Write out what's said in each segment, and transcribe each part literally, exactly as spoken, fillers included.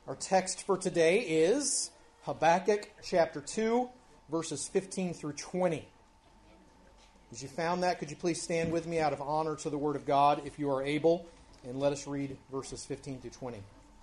Our text for today is Habakkuk chapter two, verses fifteen through twenty. As you found that, could you please stand with me out of honor to the Word of God, if you are able, and let us read verses fifteen through twenty.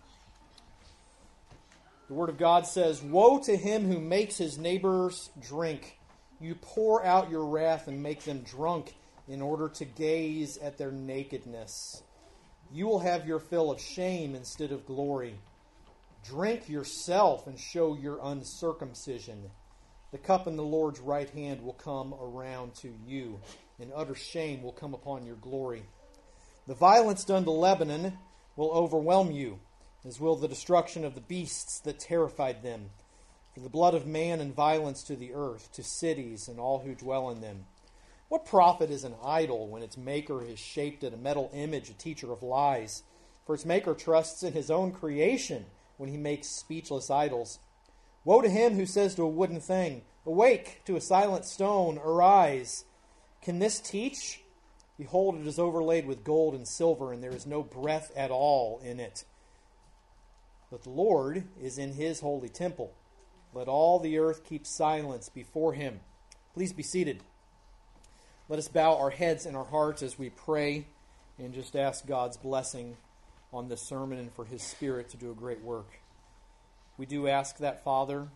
The Word of God says, "Woe to him who makes his neighbors drink. You pour out your wrath and make them drunk in order to gaze at their nakedness. You will have your fill of shame instead of glory. Drink yourself and show your uncircumcision. The cup in the Lord's right hand will come around to you, and utter shame will come upon your glory. The violence done to Lebanon will overwhelm you, as will the destruction of the beasts that terrified them. For the blood of man and violence to the earth, to cities and all who dwell in them. What profit is an idol when its maker is shaped in a metal image, a teacher of lies? For its maker trusts in his own creation when he makes speechless idols. Woe to him who says to a wooden thing, 'Awake,' to a silent stone, 'Arise.' Can this teach? Behold, it is overlaid with gold and silver, and there is no breath at all in it. But the Lord is in his holy temple. Let all the earth keep silence before him." Please be seated. Let us bow our heads and our hearts as we pray and just ask God's blessing on this sermon and for his Spirit to do a great work. We do ask that, Father.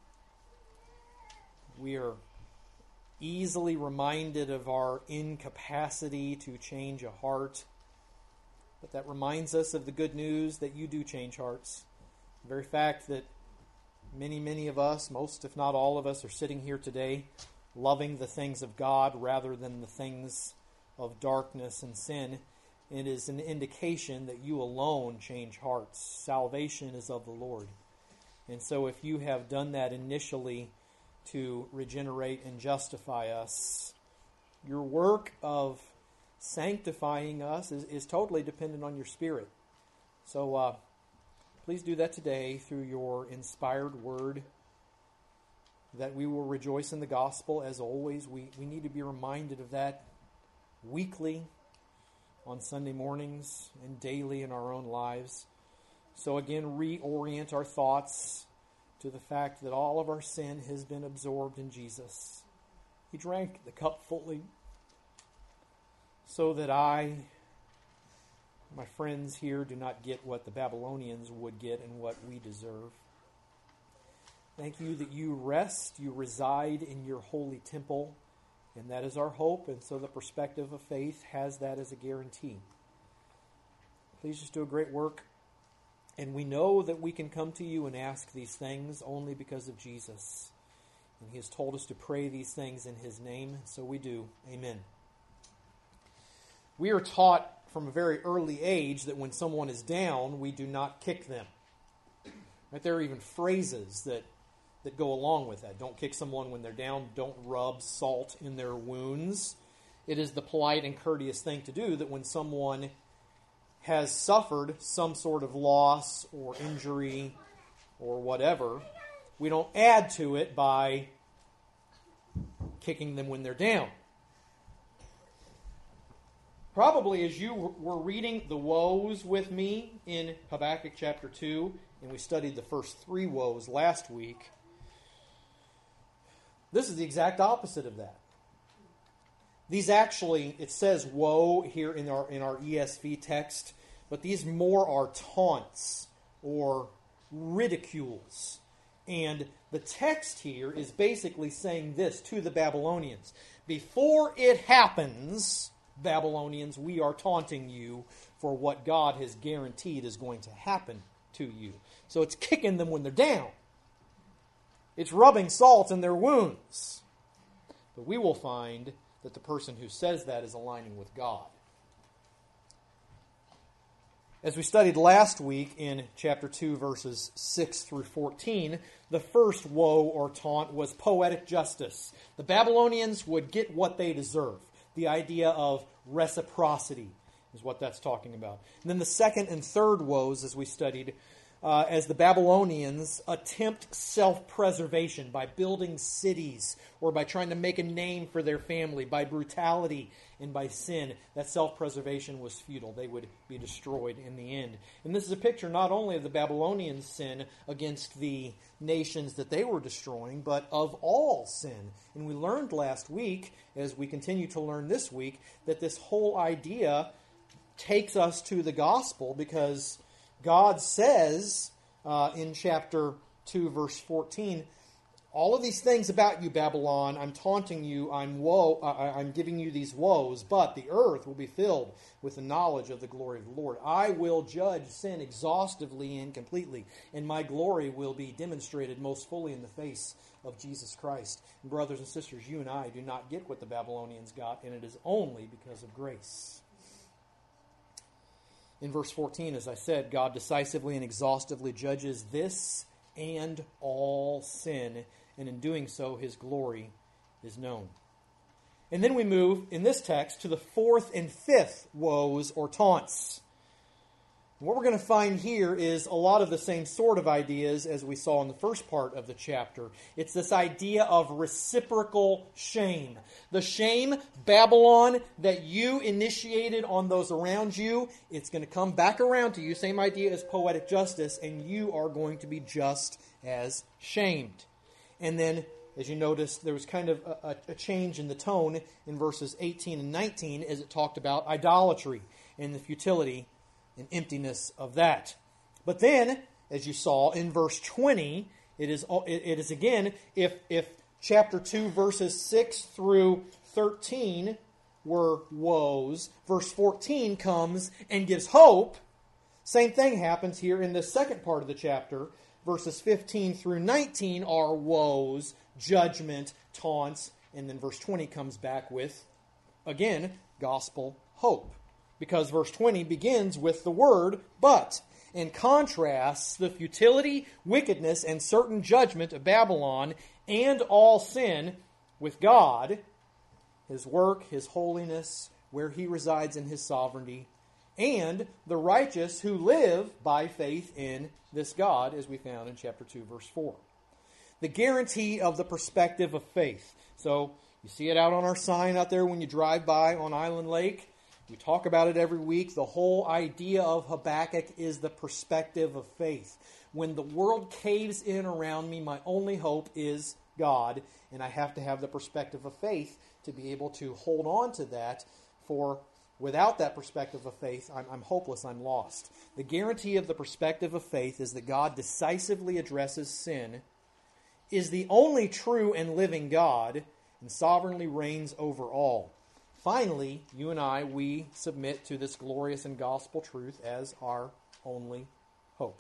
We are easily reminded of our incapacity to change a heart, but that reminds us of the good news that you do change hearts. The very fact that many, many of us, most if not all of us, are sitting here today loving the things of God rather than the things of darkness and sin. It is an indication that you alone change hearts. Salvation is of the Lord. And so if you have done that initially to regenerate and justify us, your work of sanctifying us is, is totally dependent on your Spirit. So uh, please do that today through your inspired word, that we will rejoice in the gospel as always. We, we need to be reminded of that weekly, on Sunday mornings, and daily in our own lives. So again, reorient our thoughts to the fact that all of our sin has been absorbed in Jesus. He drank the cup fully so that I, my friends here, do not get what the Babylonians would get and what we deserve. Thank you that you rest, you reside in your holy temple, and that is our hope, and so the perspective of faith has that as a guarantee. Please just do a great work, and we know that we can come to you and ask these things only because of Jesus. And he has told us to pray these things in his name, so we do. Amen. We are taught from a very early age that when someone is down, we do not kick them. Right? There are even phrases that that go along with that. Don't kick someone when they're down. Don't rub salt in their wounds. It is the polite and courteous thing to do that when someone has suffered some sort of loss or injury or whatever, we don't add to it by kicking them when they're down. Probably as you were reading the woes with me in Habakkuk chapter two, and we studied the first three woes last week, this is the exact opposite of that. These actually, it says woe here in our in our E S V text, but these more are taunts or ridicules. And the text here is basically saying this to the Babylonians. Before it happens, Babylonians, we are taunting you for what God has guaranteed is going to happen to you. So it's kicking them when they're down. It's rubbing salt in their wounds. But we will find that the person who says that is aligning with God. As we studied last week in chapter two, verses six through fourteen, the first woe or taunt was poetic justice. The Babylonians would get what they deserve. The idea of reciprocity is what that's talking about. And then the second and third woes, as we studied, uh, as the Babylonians attempt self-preservation by building cities or by trying to make a name for their family, by brutality and by sin, that self-preservation was futile. They would be destroyed in the end. And this is a picture not only of the Babylonians' sin against the nations that they were destroying, but of all sin. And we learned last week, as we continue to learn this week, that this whole idea takes us to the gospel, because God says uh, in chapter two, verse fourteen, all of these things about you, Babylon, I'm taunting you, I'm woe, uh, I'm giving you these woes, but the earth will be filled with the knowledge of the glory of the Lord. I will judge sin exhaustively and completely, and my glory will be demonstrated most fully in the face of Jesus Christ. And brothers and sisters, you and I do not get what the Babylonians got, and it is only because of grace. In verse fourteen, as I said, God decisively and exhaustively judges this and all sin, and in doing so, his glory is known. And then we move, in this text, to the fourth and fifth woes or taunts. What we're going to find here is a lot of the same sort of ideas as we saw in the first part of the chapter. It's this idea of reciprocal shame. The shame, Babylon, that you initiated on those around you, it's going to come back around to you. Same idea as poetic justice, and you are going to be just as shamed. And then, as you notice, there was kind of a, a change in the tone in verses eighteen and nineteen as it talked about idolatry and the futility and emptiness of that. But then, as you saw in verse twenty, it is it is again, if if chapter two, verses six through thirteen were woes, verse fourteen comes and gives hope. Same thing happens here in the second part of the chapter. Verses fifteen through nineteen are woes, judgment, taunts, and then verse twenty comes back with, again, gospel hope. Because verse twenty begins with the word but, and contrasts the futility, wickedness, and certain judgment of Babylon and all sin with God, his work, his holiness, where he resides in his sovereignty, and the righteous who live by faith in this God, as we found in chapter two, verse four. The guarantee of the perspective of faith. So, you see it out on our sign out there when you drive by on Island Lake. We talk about it every week. The whole idea of Habakkuk is the perspective of faith. When the world caves in around me, my only hope is God, and I have to have the perspective of faith to be able to hold on to that, for without that perspective of faith, I'm, I'm hopeless, I'm lost. The guarantee of the perspective of faith is that God decisively addresses sin, is the only true and living God, and sovereignly reigns over all. Finally, you and I, we submit to this glorious and gospel truth as our only hope.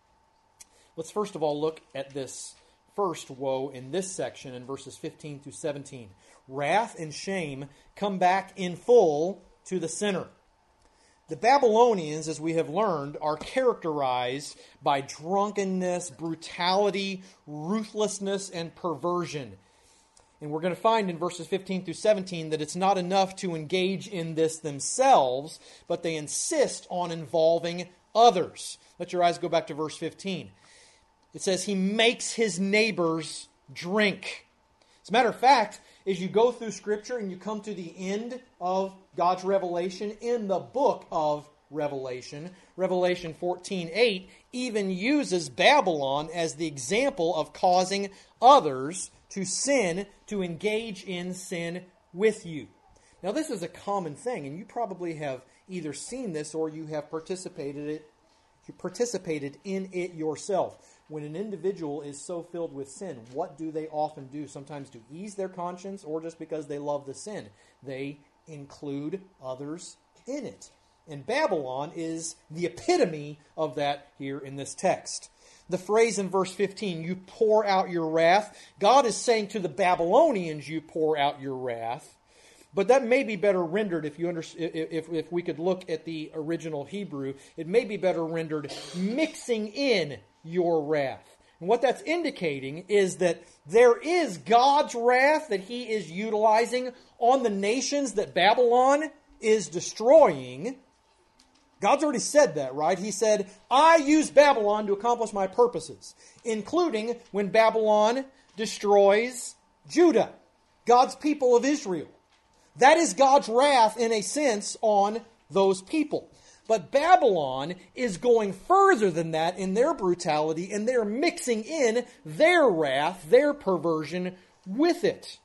Let's first of all look at this first woe in this section in verses fifteen through seventeen. Wrath and shame come back in full to the sinner. The Babylonians, as we have learned, are characterized by drunkenness, brutality, ruthlessness, and perversion. And we're going to find in verses fifteen through seventeen that it's not enough to engage in this themselves, but they insist on involving others. Let your eyes go back to verse fifteen. It says, he makes his neighbors drink. As a matter of fact, as you go through Scripture and you come to the end of God's revelation in the book of Revelation, Revelation fourteen eight even uses Babylon as the example of causing others to sin, to engage in sin with you. Now, this is a common thing, and you probably have either seen this or you have participated it, you participated in it yourself. When an individual is so filled with sin, what do they often do? Sometimes to ease their conscience, or just because they love the sin. They include others in it. And Babylon is the epitome of that here in this text. The phrase in verse fifteen, you pour out your wrath, God is saying to the Babylonians, you pour out your wrath. But that may be better rendered, if you under, if, if we could look at the original Hebrew, it may be better rendered, mixing in your wrath. And what that's indicating is that there is God's wrath that he is utilizing on the nations that Babylon is destroying. God's already said that, right? He said, I use Babylon to accomplish my purposes, including when Babylon destroys Judah, God's people of Israel. That is God's wrath, in a sense, on those people. But Babylon is going further than that in their brutality, and they're mixing in their wrath, their perversion, with it.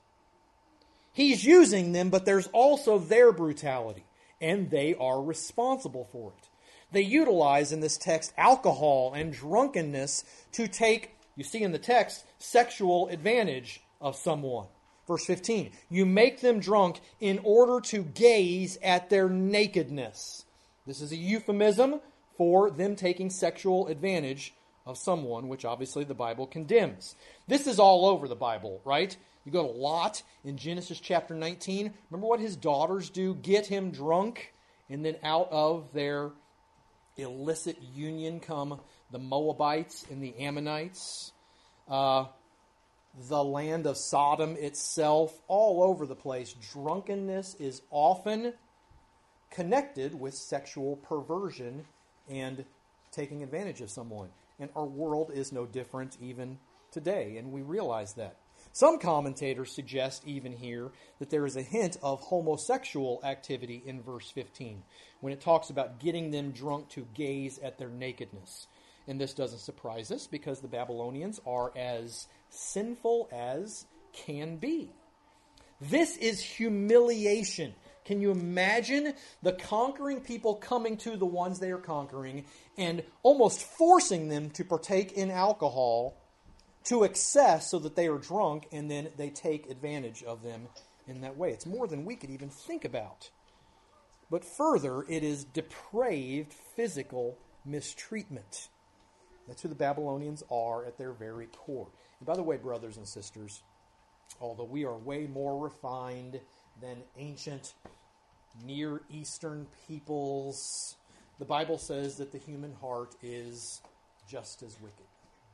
He's using them, but there's also their brutality, and they are responsible for it. They utilize in this text alcohol and drunkenness to take, you see in the text, sexual advantage of someone. Verse fifteen, you make them drunk in order to gaze at their nakedness. This is a euphemism for them taking sexual advantage of someone, which obviously the Bible condemns. This is all over the Bible, right? You go to Lot in Genesis chapter nineteen. Remember what his daughters do? Get him drunk, and then out of their illicit union come the Moabites and the Ammonites. Uh, the land of Sodom itself, all over the place. Drunkenness is often connected with sexual perversion and taking advantage of someone. And our world is no different even today, and we realize that. Some commentators suggest even here that there is a hint of homosexual activity in verse fifteen, when it talks about getting them drunk to gaze at their nakedness. And this doesn't surprise us, because the Babylonians are as sinful as can be. This is humiliation. Can you imagine the conquering people coming to the ones they are conquering and almost forcing them to partake in alcohol to excess so that they are drunk, and then they take advantage of them in that way? It's more than we could even think about. But further, it is depraved physical mistreatment. That's who the Babylonians are at their very core. And by the way, brothers and sisters, although we are way more refined than ancient Near Eastern peoples, the Bible says that the human heart is just as wicked.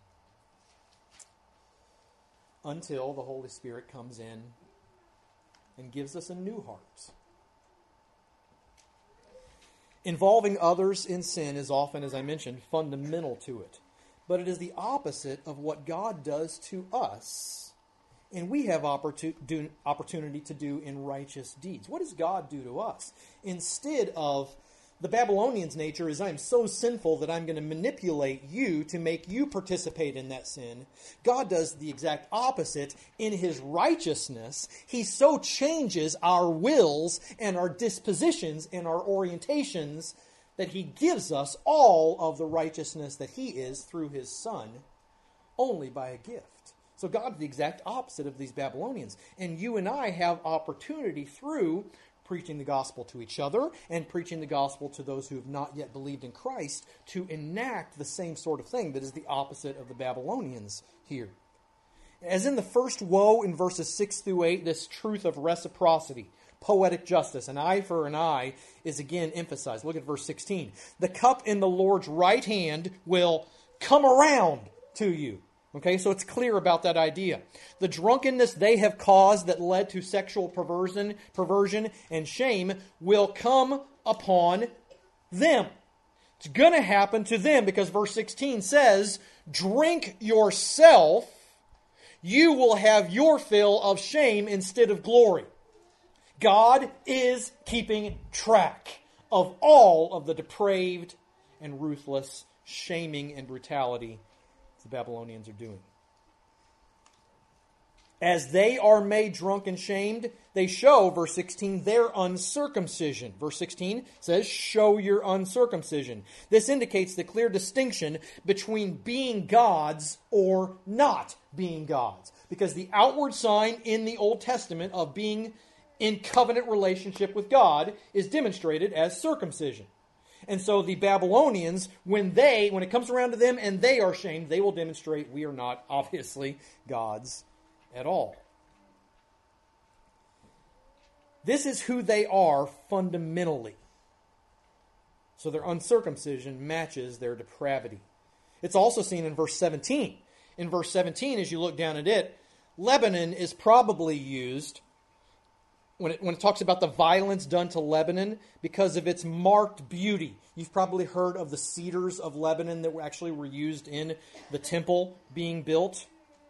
Until the Holy Spirit comes in and gives us a new heart. Involving others in sin is often, as I mentioned, fundamental to it. But it is the opposite of what God does to us, and we have opportun- opportunity to do in righteous deeds. What does God do to us? Instead of the Babylonians' nature is, I'm so sinful that I'm going to manipulate you to make you participate in that sin. God does the exact opposite. In His righteousness, He so changes our wills and our dispositions and our orientations that He gives us all of the righteousness that He is through His Son, only by a gift. So God's the exact opposite of these Babylonians. And you and I have opportunity through preaching the gospel to each other and preaching the gospel to those who have not yet believed in Christ to enact the same sort of thing that is the opposite of the Babylonians here. As in the first woe in verses six through eight, this truth of reciprocity, poetic justice, an eye for an eye, is again emphasized. Look at verse sixteen. The cup in the Lord's right hand will come around to you. Okay, so it's clear about that idea. The drunkenness they have caused that led to sexual perversion, perversion and shame will come upon them. It's going to happen to them because verse sixteen says, drink yourself, you will have your fill of shame instead of glory. God is keeping track of all of the depraved and ruthless shaming and brutality the Babylonians are doing. As they are made drunk and shamed, they show, verse sixteen, their uncircumcision. Verse sixteen says, show your uncircumcision. This indicates the clear distinction between being gods or not being gods. Because the outward sign in the Old Testament of being in covenant relationship with God is demonstrated as circumcision. And so the Babylonians, when they, when it comes around to them and they are shamed, they will demonstrate we are not, obviously, gods at all. This is who they are fundamentally. So their uncircumcision matches their depravity. It's also seen in verse seventeen. In verse seventeen, as you look down at it, Lebanon is probably used when it, when it talks about the violence done to Lebanon because of its marked beauty. You've probably heard of the cedars of Lebanon that were actually were used in the temple being built.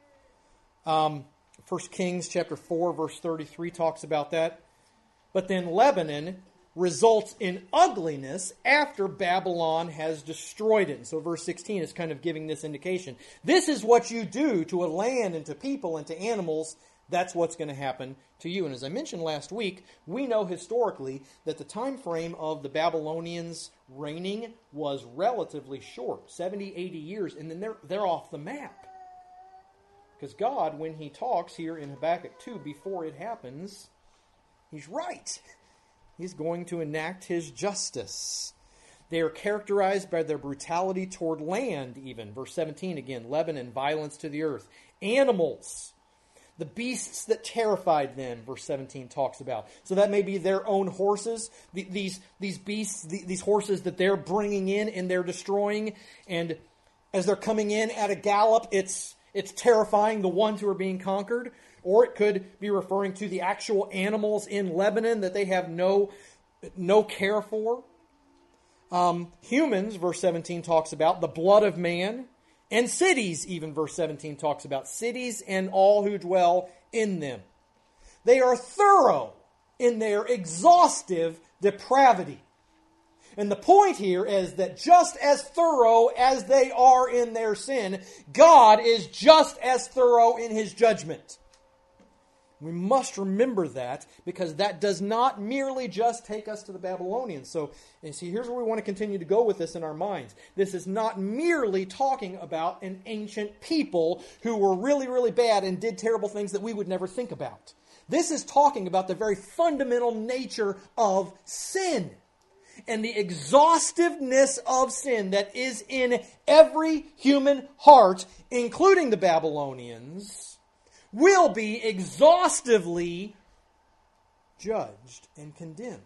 Um, First Kings chapter four, verse thirty-three talks about that. But then Lebanon results in ugliness after Babylon has destroyed it. And so verse sixteen is kind of giving this indication. This is what you do to a land and to people and to animals. That's what's going to happen to you. And as I mentioned last week, we know historically that the time frame of the Babylonians reigning was relatively short, seventy, eighty years, and then they're, they're off the map. Because God, when he talks here in Habakkuk two, before it happens, he's right. He's going to enact his justice. They are characterized by their brutality toward land, even. Verse seventeen again, Lebanon, violence to the earth. Animals, the beasts that terrified them, verse seventeen talks about. So that may be their own horses, the, these, these beasts, the, these horses that they're bringing in and they're destroying. And as they're coming in at a gallop, it's it's terrifying the ones who are being conquered. Or it could be referring to the actual animals in Lebanon that they have no, no care for. Um, humans, verse seventeen talks about, the blood of man. And cities, even verse seventeen talks about, cities and all who dwell in them. They are thorough in their exhaustive depravity. And the point here is that just as thorough as they are in their sin, God is just as thorough in his judgment. We must remember that, because that does not merely just take us to the Babylonians. So, and see, here's where we want to continue to go with this in our minds. This is not merely talking about an ancient people who were really, really bad and did terrible things that we would never think about. This is talking about the very fundamental nature of sin and the exhaustiveness of sin that is in every human heart, including the Babylonians, will be exhaustively judged and condemned.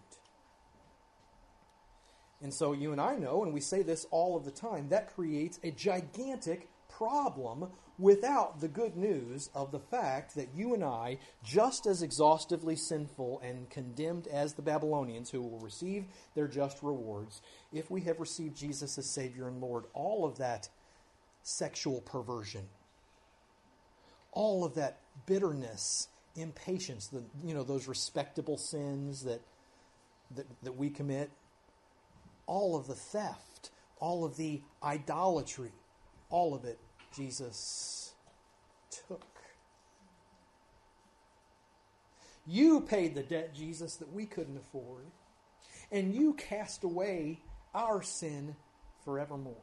And so you and I know, and we say this all of the time, that creates a gigantic problem without the good news of the fact that you and I, just as exhaustively sinful and condemned as the Babylonians, who will receive their just rewards, if we have received Jesus as Savior and Lord, all of that sexual perversion, all of that bitterness, impatience, the, you know, those respectable sins that, that that we commit, all of the theft, all of the idolatry, all of it, Jesus took. You paid the debt, Jesus, that we couldn't afford, and you cast away our sin forevermore.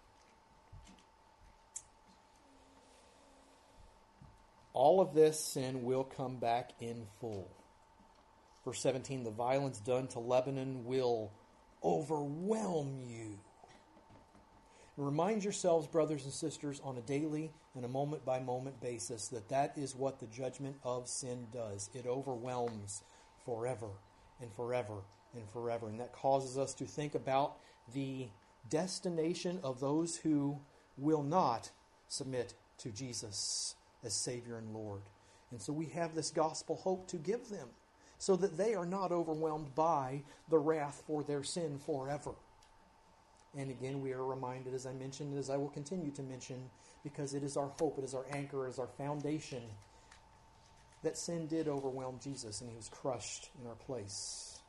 All of this sin will come back in full. Verse seventeen, the violence done to Lebanon will overwhelm you. Remind yourselves, brothers and sisters, on a daily and a moment-by-moment basis that that is what the judgment of sin does. It overwhelms forever and forever and forever. And that causes us to think about the destination of those who will not submit to Jesus as Savior and Lord. And so we have this gospel hope to give them so that they are not overwhelmed by the wrath for their sin forever. And again, we are reminded, as I mentioned, as I will continue to mention, because it is our hope, it is our anchor, it is our foundation, that sin did overwhelm Jesus and he was crushed in our place.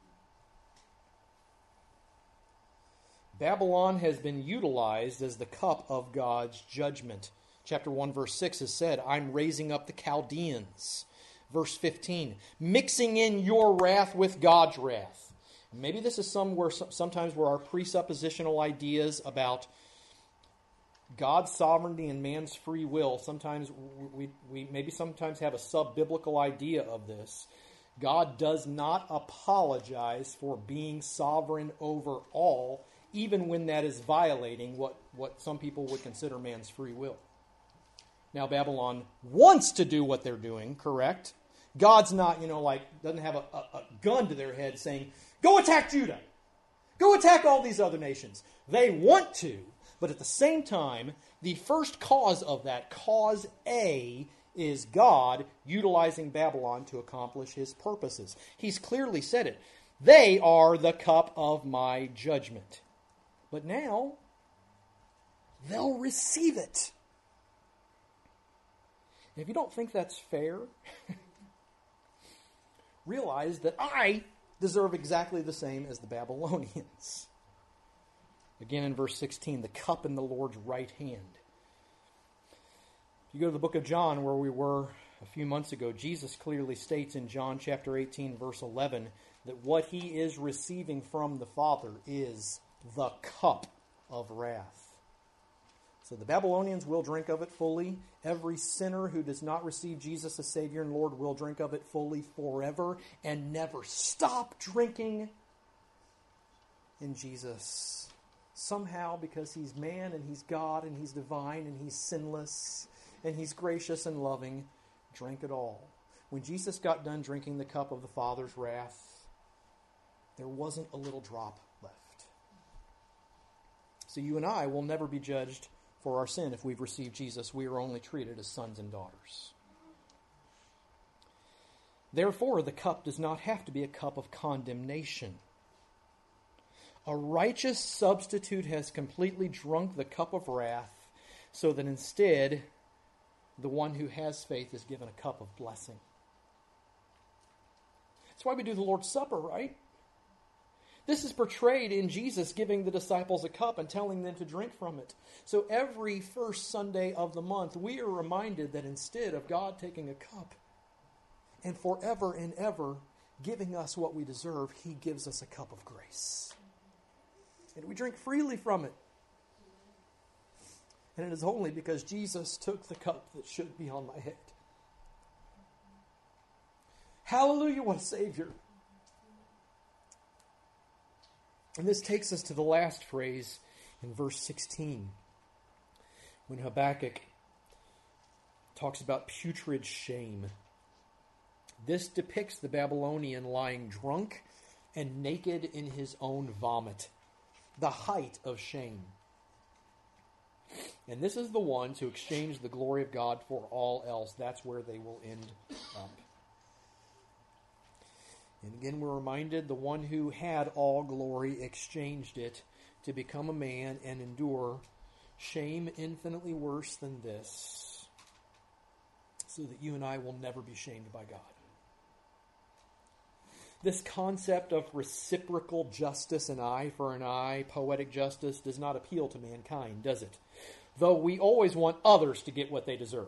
Babylon has been utilized as the cup of God's judgment. Chapter one, verse six is said, I'm raising up the Chaldeans. Verse fifteen, mixing in your wrath with God's wrath. Maybe this is somewhere, sometimes where our presuppositional ideas about God's sovereignty and man's free will, sometimes we, we maybe sometimes have a sub-biblical idea of this. God does not apologize for being sovereign over all, even when that is violating what, what some people would consider man's free will. Now, Babylon wants to do what they're doing, correct? God's not, you know, like, doesn't have a, a, a gun to their head saying, go attack Judah. Go attack all these other nations. They want to, but at the same time, the first cause of that, cause A, is God utilizing Babylon to accomplish his purposes. He's clearly said it. They are the cup of my judgment. But now, they'll receive it. And if you don't think that's fair, realize that I deserve exactly the same as the Babylonians. Again in verse sixteen, the cup in the Lord's right hand. If you go to the book of John, where we were a few months ago, Jesus clearly states in John chapter eighteen, verse eleven, that what he is receiving from the Father is the cup of wrath. So the Babylonians will drink of it fully. Every sinner who does not receive Jesus as Savior and Lord will drink of it fully forever and never stop drinking in Jesus. Somehow, because he's man and he's God and he's divine and he's sinless and he's gracious and loving, drank it all. When Jesus got done drinking the cup of the Father's wrath, there wasn't a little drop left. So you and I will never be judged for our sin if we've received Jesus. We are only treated as sons and daughters. Therefore, the cup does not have to be a cup of condemnation. A righteous substitute has completely drunk the cup of wrath, so that instead, the one who has faith is given a cup of blessing. That's why we do the Lord's Supper, right? This is portrayed in Jesus giving the disciples a cup and telling them to drink from it. So every first Sunday of the month, we are reminded that instead of God taking a cup and forever and ever giving us what we deserve, he gives us a cup of grace. And we drink freely from it. And it is only because Jesus took the cup that should be on my head. Hallelujah, what a Savior. And this takes us to the last phrase in verse sixteen, when Habakkuk talks about putrid shame. This depicts the Babylonian lying drunk and naked in his own vomit, the height of shame. And this is the ones who exchange the glory of God for all else. That's where they will end up. And again, we're reminded the one who had all glory exchanged it to become a man and endure shame infinitely worse than this, so that you and I will never be shamed by God. This concept of reciprocal justice, an eye for an eye, poetic justice, does not appeal to mankind, does it? Though we always want others to get what they deserve.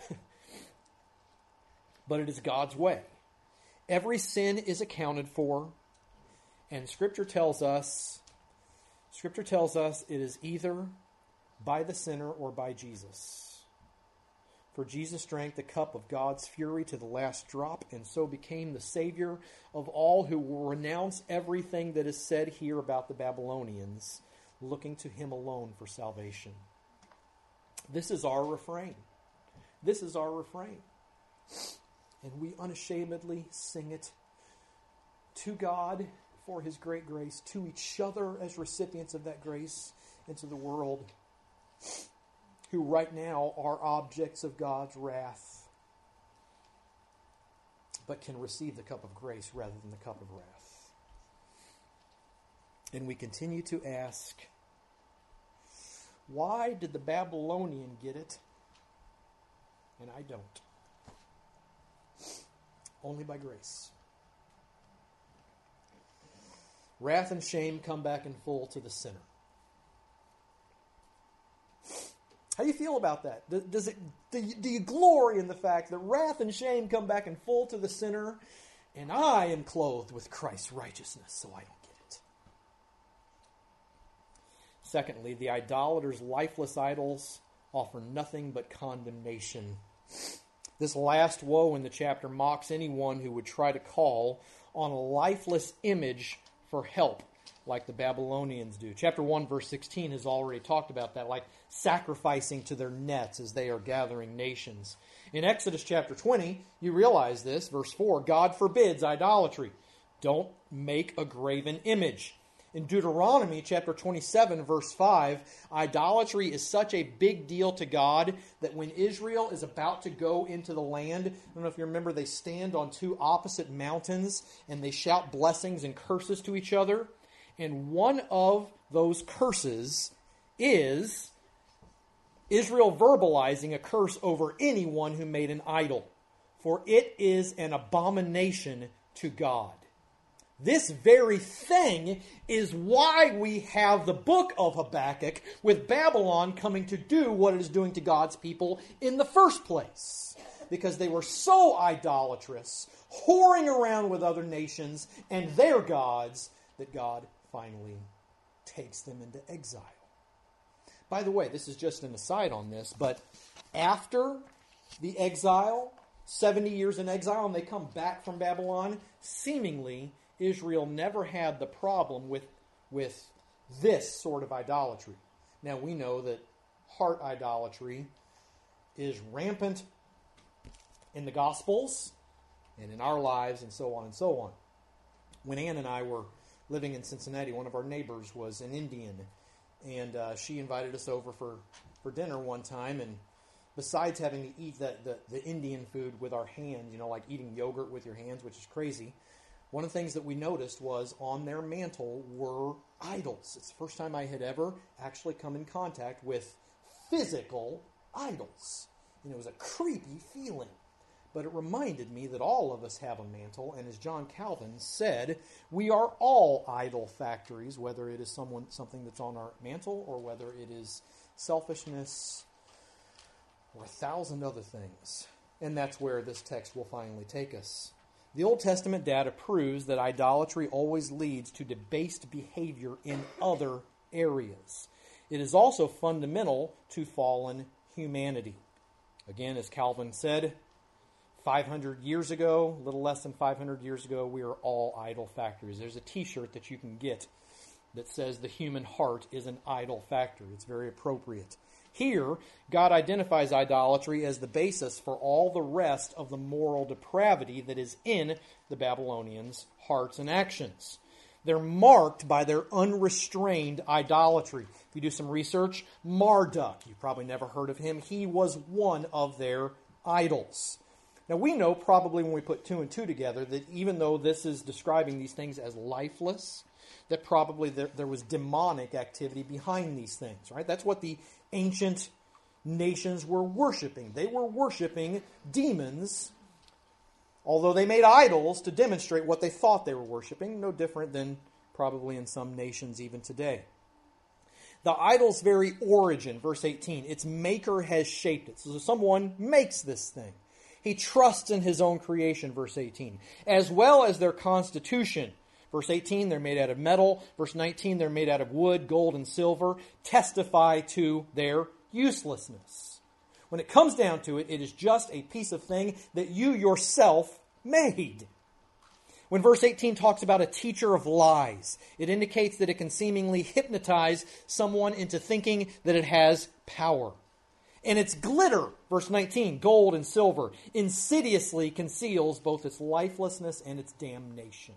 But it is God's way. Every sin is accounted for, and Scripture tells us, Scripture tells us it is either by the sinner or by Jesus. For Jesus drank the cup of God's fury to the last drop, and so became the Savior of all who will renounce everything that is said here about the Babylonians, looking to him alone for salvation. This is our refrain. This is our refrain. And we unashamedly sing it to God for his great grace, to each other as recipients of that grace, and to the world who right now are objects of God's wrath, but can receive the cup of grace rather than the cup of wrath. And we continue to ask, why did the Babylonian get it and I don't? Only by grace. Wrath and shame come back in full to the sinner. How do you feel about that? Does it, do, you, do you glory in the fact that wrath and shame come back in full to the sinner, and I am clothed with Christ's righteousness, so I don't get it? Secondly, the idolaters' lifeless idols offer nothing but condemnation. This last woe in the chapter mocks anyone who would try to call on a lifeless image for help, like the Babylonians do. Chapter one, verse sixteen has already talked about that, like sacrificing to their nets as they are gathering nations. In Exodus chapter twenty, you realize this, verse four, God forbids idolatry. Don't make a graven image. In Deuteronomy chapter twenty-seven, verse five, idolatry is such a big deal to God that when Israel is about to go into the land, I don't know if you remember, they stand on two opposite mountains and they shout blessings and curses to each other. And one of those curses is Israel verbalizing a curse over anyone who made an idol, for it is an abomination to God. This very thing is why we have the book of Habakkuk, with Babylon coming to do what it is doing to God's people in the first place. Because they were so idolatrous, whoring around with other nations and their gods, that God finally takes them into exile. By the way, this is just an aside on this, but after the exile, seventy years in exile, and they come back from Babylon, seemingly Israel never had the problem with, with this sort of idolatry. Now we know that heart idolatry is rampant in the Gospels and in our lives and so on and so on. When Ann and I were living in Cincinnati, one of our neighbors was an Indian, and uh, she invited us over for, for dinner one time, and besides having to eat the, the, the Indian food with our hands, you know, like eating yogurt with your hands, which is crazy, one of the things that we noticed was on their mantle were idols. It's the first time I had ever actually come in contact with physical idols. And it was a creepy feeling. But it reminded me that all of us have a mantle, and as John Calvin said, we are all idol factories, whether it is someone something that's on our mantle or whether it is selfishness or a thousand other things. And that's where this text will finally take us. The Old Testament data proves that idolatry always leads to debased behavior in other areas. It is also fundamental to fallen humanity. Again, as Calvin said, five hundred years ago, a little less than five hundred years ago, we are all idol factories. There's a t-shirt that you can get that says the human heart is an idol factory. It's very appropriate. Here, God identifies idolatry as the basis for all the rest of the moral depravity that is in the Babylonians' hearts and actions. They're marked by their unrestrained idolatry. If you do some research, Marduk, you've probably never heard of him, he was one of their idols. Now we know probably when we put two and two together that even though this is describing these things as lifeless, that probably there, there was demonic activity behind these things, right? That's what the ancient nations were worshiping. They were worshiping demons, although they made idols to demonstrate what they thought they were worshiping, no different than probably in some nations even today. The idol's very origin, verse eighteen, its maker has shaped it. So someone makes this thing. He trusts in his own creation, verse eighteen, as well as their constitution. Verse eighteen, they're made out of metal. Verse nineteen, they're made out of wood, gold, and silver, testify to their uselessness. When it comes down to it, it is just a piece of thing that you yourself made. When verse eighteen talks about a teacher of lies, it indicates that it can seemingly hypnotize someone into thinking that it has power. And its glitter, verse nineteen, gold and silver, insidiously conceals both its lifelessness and its damnation.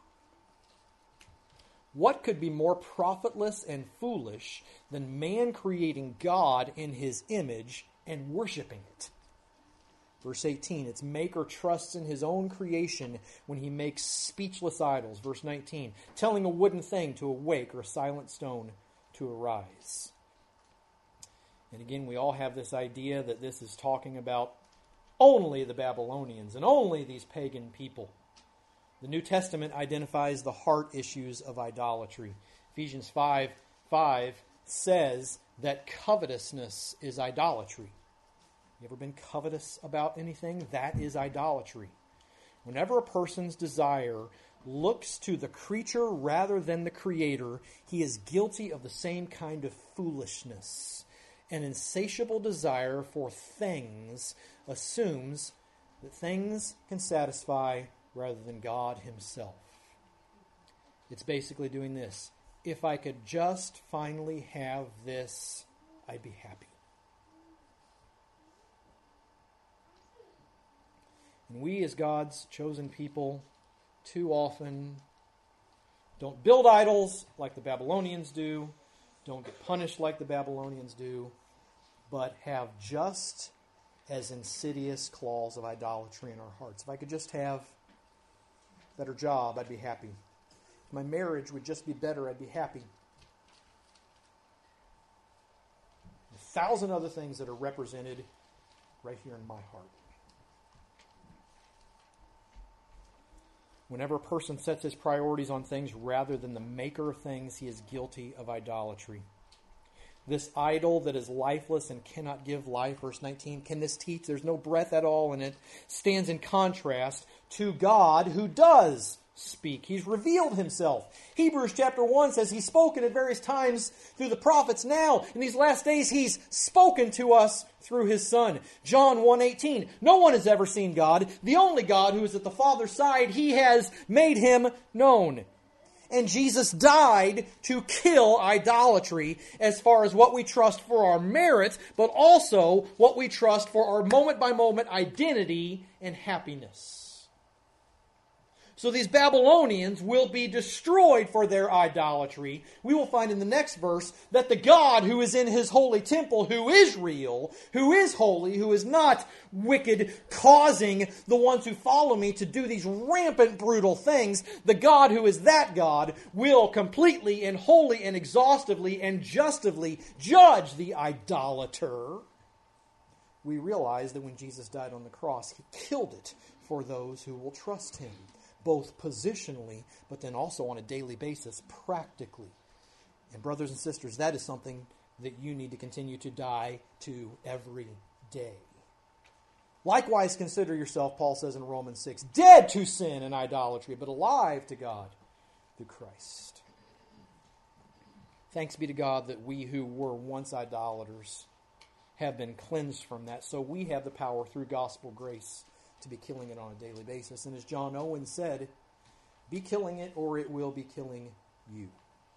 What could be more profitless and foolish than man creating God in his image and worshiping it? Verse eighteen, its maker trusts in his own creation when he makes speechless idols. Verse nineteen, telling a wooden thing to awake or a silent stone to arise. And again, we all have this idea that this is talking about only the Babylonians and only these pagan people. The New Testament identifies the heart issues of idolatry. Ephesians five five says that covetousness is idolatry. You ever been covetous about anything? That is idolatry. Whenever a person's desire looks to the creature rather than the Creator, he is guilty of the same kind of foolishness. An insatiable desire for things assumes that things can satisfy rather than God himself. It's basically doing this. If I could just finally have this, I'd be happy. And we as God's chosen people too often Don't build idols like the Babylonians do. Don't get punished like the Babylonians do. But have just as insidious claws of idolatry in our hearts. If I could just have a better job, I'd be happy. If my marriage would just be better, I'd be happy. A thousand other things that are represented right here in my heart. Whenever a person sets his priorities on things rather than the maker of things, he is guilty of idolatry. This idol that is lifeless and cannot give life, verse nineteen, can this teach? There's no breath at all in it. Stands in contrast to God who does speak. He's revealed himself. Hebrews chapter one says he's spoken at various times through the prophets. Now, in these last days, he's spoken to us through his Son. John one eighteen, no one has ever seen God. The only God who is at the Father's side, he has made him known. And Jesus died to kill idolatry as far as what we trust for our merit, but also what we trust for our moment-by-moment identity and happiness. So these Babylonians will be destroyed for their idolatry. We will find in the next verse that the God who is in his holy temple, who is real, who is holy, who is not wicked, causing the ones who follow me to do these rampant, brutal things, the God who is that God will completely and wholly and exhaustively and justively judge the idolater. We realize that when Jesus died on the cross, he killed it for those who will trust him. Both positionally, but then also on a daily basis, practically. And brothers and sisters, that is something that you need to continue to die to every day. Likewise, consider yourself, Paul says in Romans six, dead to sin and idolatry, but alive to God through Christ. Thanks be to God that we who were once idolaters have been cleansed from that, so we have the power through gospel grace to be killing it on a daily basis. And as John Owen said, be killing it or it will be killing you.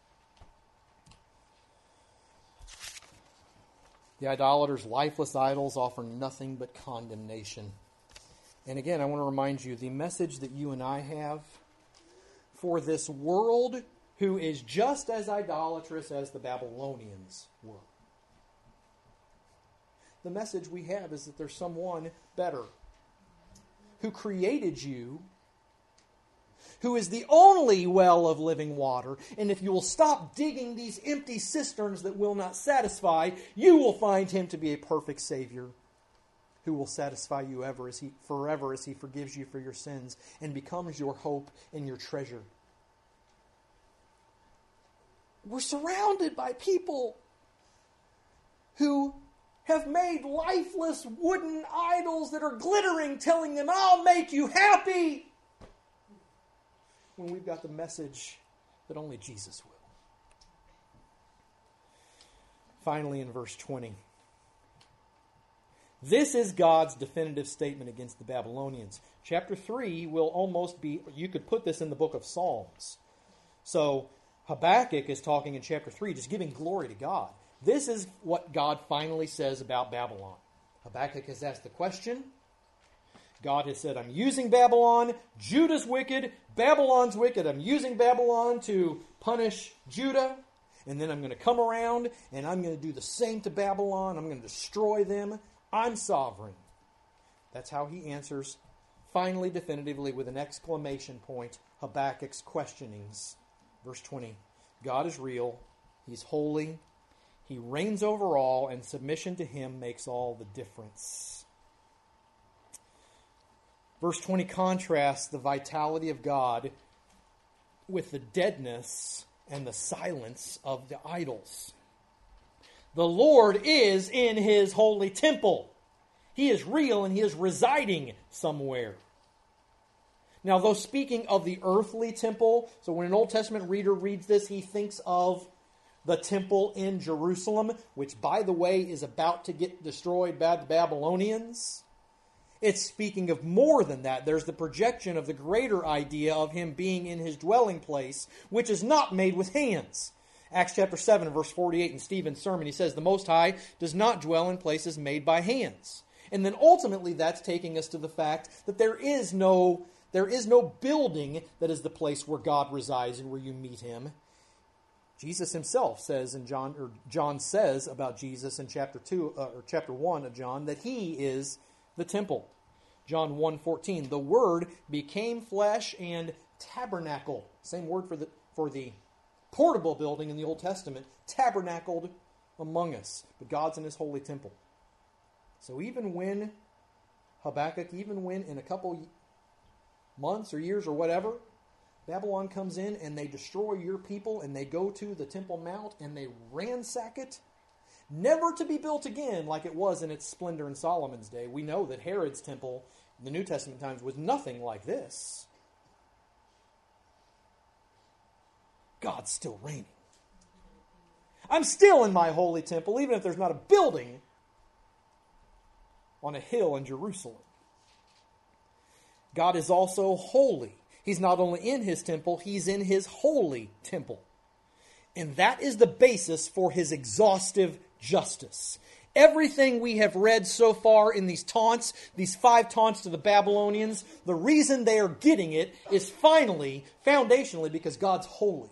The idolaters' lifeless idols offer nothing but condemnation. And again, I want to remind you, the message that you and I have for this world who is just as idolatrous as the Babylonians were. The message we have is that there's someone better, who created you, who is the only well of living water. And if you will stop digging these empty cisterns that will not satisfy, you will find him to be a perfect Savior who will satisfy you ever as he, forever as he forgives you for your sins and becomes your hope and your treasure. We're surrounded by people who have made lifeless wooden idols that are glittering, telling them, I'll make you happy. When we've got the message that only Jesus will. Finally, in verse twenty. This is God's definitive statement against the Babylonians. Chapter three will almost be, you could put this in the book of Psalms. So Habakkuk is talking in chapter three, just giving glory to God. This is what God finally says about Babylon. Habakkuk has asked the question. God has said, I'm using Babylon. Judah's wicked. Babylon's wicked. I'm using Babylon to punish Judah. And then I'm going to come around and I'm going to do the same to Babylon. I'm going to destroy them. I'm sovereign. That's how he answers, finally, definitively, with an exclamation point, Habakkuk's questionings. Verse twenty. God is real. He's holy. He reigns over all, and submission to him makes all the difference. Verse twenty contrasts the vitality of God with the deadness and the silence of the idols. The Lord is in his holy temple. He is real and he is residing somewhere. Now, though speaking of the earthly temple, so when an Old Testament reader reads this, he thinks of the temple in Jerusalem, which, by the way, is about to get destroyed by the Babylonians. It's speaking of more than that. There's the projection of the greater idea of him being in his dwelling place, which is not made with hands. Acts chapter seven, verse forty-eight, in Stephen's sermon, he says, the Most High does not dwell in places made by hands. And then ultimately that's taking us to the fact that there is no There is no building that is the place where God resides and where you meet him. Jesus himself says in John, or John says about Jesus in chapter two uh, or chapter one of John that he is the temple. John one fourteen, the Word became flesh and tabernacle. Same word for the for the portable building in the Old Testament, tabernacled among us. But God's in his holy temple. So even when Habakkuk, even when in a couple months or years or whatever, Babylon comes in and they destroy your people and they go to the Temple Mount and they ransack it, never to be built again like it was in its splendor in Solomon's day. We know that Herod's temple in the New Testament times was nothing like this. God's still reigning. I'm still in my holy temple, even if there's not a building on a hill in Jerusalem. God is also holy. He's not only in his temple, he's in his holy temple. And that is the basis for his exhaustive justice. Everything we have read so far in these taunts, these five taunts to the Babylonians, the reason they are getting it is finally, foundationally, because God's holy.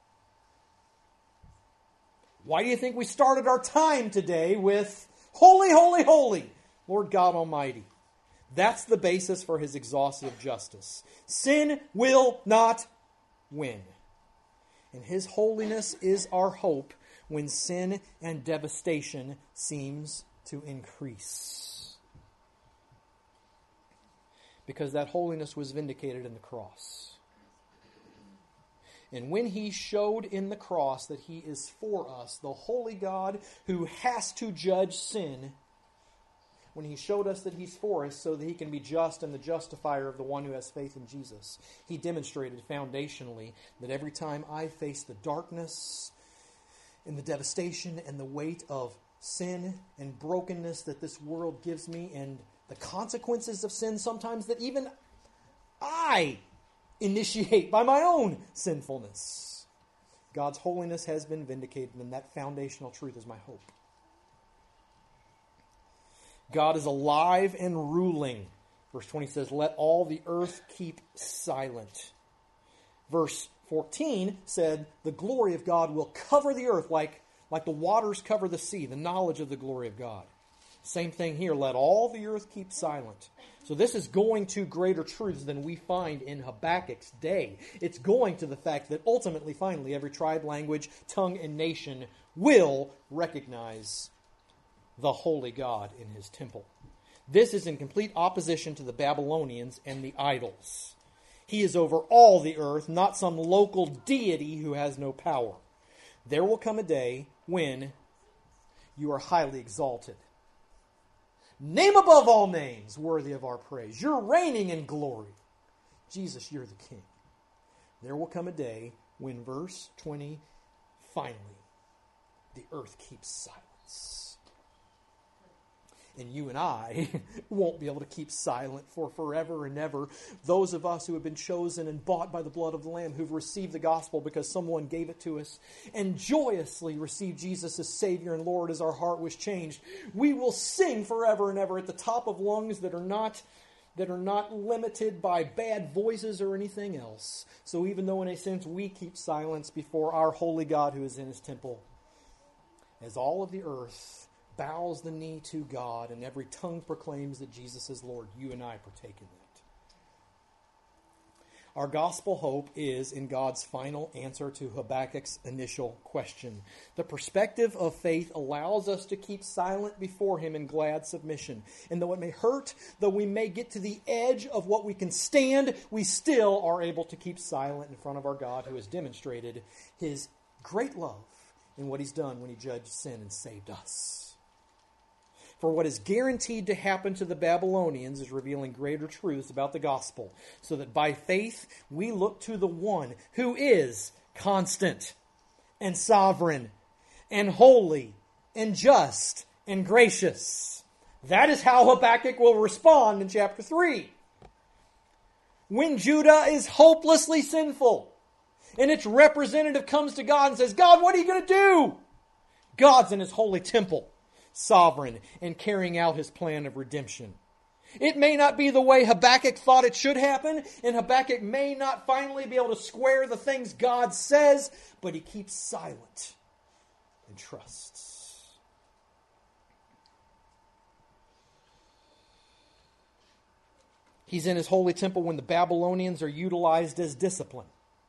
Why do you think we started our time today with holy, holy, holy, Lord God Almighty? That's the basis for his exhaustive justice. Sin will not win. And his holiness is our hope when sin and devastation seems to increase. Because that holiness was vindicated in the cross. And when he showed in the cross that he is for us, the holy God who has to judge sin, when he showed us that he's for us so that he can be just and the justifier of the one who has faith in Jesus, he demonstrated foundationally that every time I face the darkness and the devastation and the weight of sin and brokenness that this world gives me and the consequences of sin sometimes that even I initiate by my own sinfulness, God's holiness has been vindicated, and that foundational truth is my hope. God is alive and ruling. Verse twenty says, let all the earth keep silent. Verse fourteen said, the glory of God will cover the earth like, like the waters cover the sea, the knowledge of the glory of God. Same thing here, let all the earth keep silent. So this is going to greater truths than we find in Habakkuk's day. It's going to the fact that ultimately, finally, every tribe, language, tongue, and nation will recognize the holy God in his temple. This is in complete opposition to the Babylonians and the idols. He is over all the earth, not some local deity who has no power. There will come a day when you are highly exalted. Name above all names worthy of our praise. You're reigning in glory. Jesus, you're the King. There will come a day when, verse twenty, finally, the earth keeps silence. And you and I won't be able to keep silent for forever and ever. Those of us who have been chosen and bought by the blood of the Lamb, who've received the gospel because someone gave it to us, and joyously received Jesus as Savior and Lord as our heart was changed, we will sing forever and ever at the top of lungs that are not, that are not limited by bad voices or anything else. So even though in a sense we keep silence before our holy God who is in his temple, as all of the earth bows the knee to God, and every tongue proclaims that Jesus is Lord, you and I partake in that. Our gospel hope is in God's final answer to Habakkuk's initial question. The perspective of faith allows us to keep silent before him in glad submission. And though it may hurt, though we may get to the edge of what we can stand, we still are able to keep silent in front of our God who has demonstrated his great love in what he's done when he judged sin and saved us. For what is guaranteed to happen to the Babylonians is revealing greater truths about the gospel, so that by faith we look to the one who is constant and sovereign and holy and just and gracious. That is how Habakkuk will respond in chapter three. When Judah is hopelessly sinful and its representative comes to God and says, God, what are you going to do? God's in his holy temple, sovereign and carrying out his plan of redemption. It may not be the way Habakkuk thought it should happen, and Habakkuk may not finally be able to square the things God says, but he keeps silent and trusts. He's in his holy temple when the Babylonians are utilized as discipline.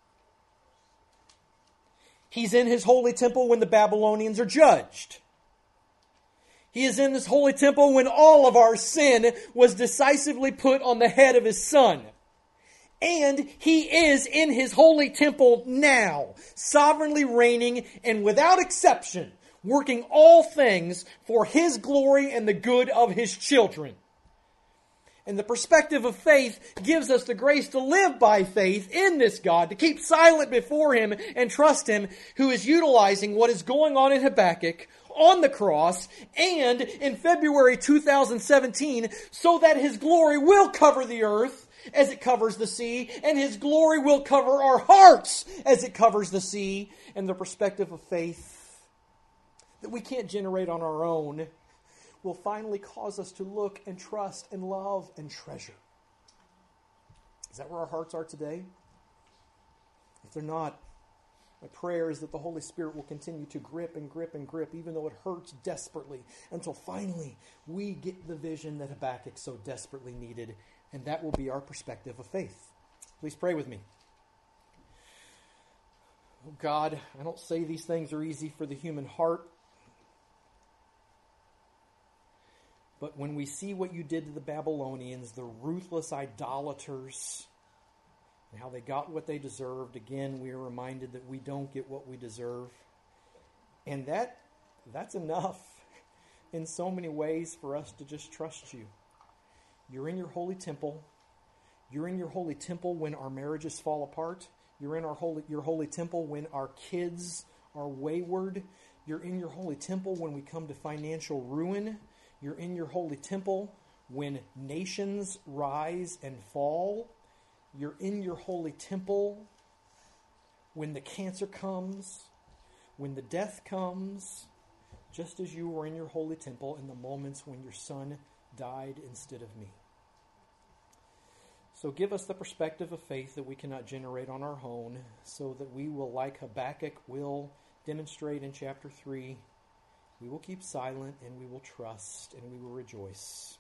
He's in his holy temple when the Babylonians are judged. He is in this holy temple when all of our sin was decisively put on the head of his Son. And he is in his holy temple now, sovereignly reigning and without exception, working all things for his glory and the good of his children. And the perspective of faith gives us the grace to live by faith in this God, to keep silent before him and trust him, who is utilizing what is going on in Habakkuk on the cross and in February two thousand seventeen so that his glory will cover the earth as it covers the sea, and his glory will cover our hearts as it covers the sea. And the perspective of faith that we can't generate on our own will finally cause us to look and trust and love and treasure. Is that where our hearts are today? If they're not, my prayer is that the Holy Spirit will continue to grip and grip and grip, even though it hurts desperately, until finally we get the vision that Habakkuk so desperately needed, and that will be our perspective of faith. Please pray with me. Oh God, I don't say these things are easy for the human heart, but when we see what you did to the Babylonians, the ruthless idolaters, and how they got what they deserved, again, we are reminded that we don't get what we deserve. And that that's enough in so many ways for us to just trust you. You're in your holy temple. You're in your holy temple when our marriages fall apart. You're in our holy, your holy temple when our kids are wayward. You're in your holy temple when we come to financial ruin. You're in your holy temple when nations rise and fall. You're in your holy temple when the cancer comes, when the death comes, just as you were in your holy temple in the moments when your Son died instead of me. So give us the perspective of faith that we cannot generate on our own, so that we will, like Habakkuk will demonstrate in chapter three, we will keep silent and we will trust and we will rejoice.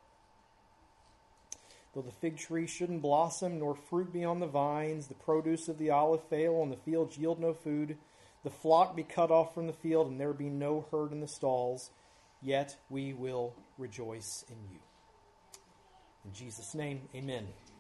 Though the fig tree shouldn't blossom, nor fruit be on the vines, the produce of the olive fail, and the fields yield no food, the flock be cut off from the field, and there be no herd in the stalls, yet we will rejoice in you. In Jesus' name, amen.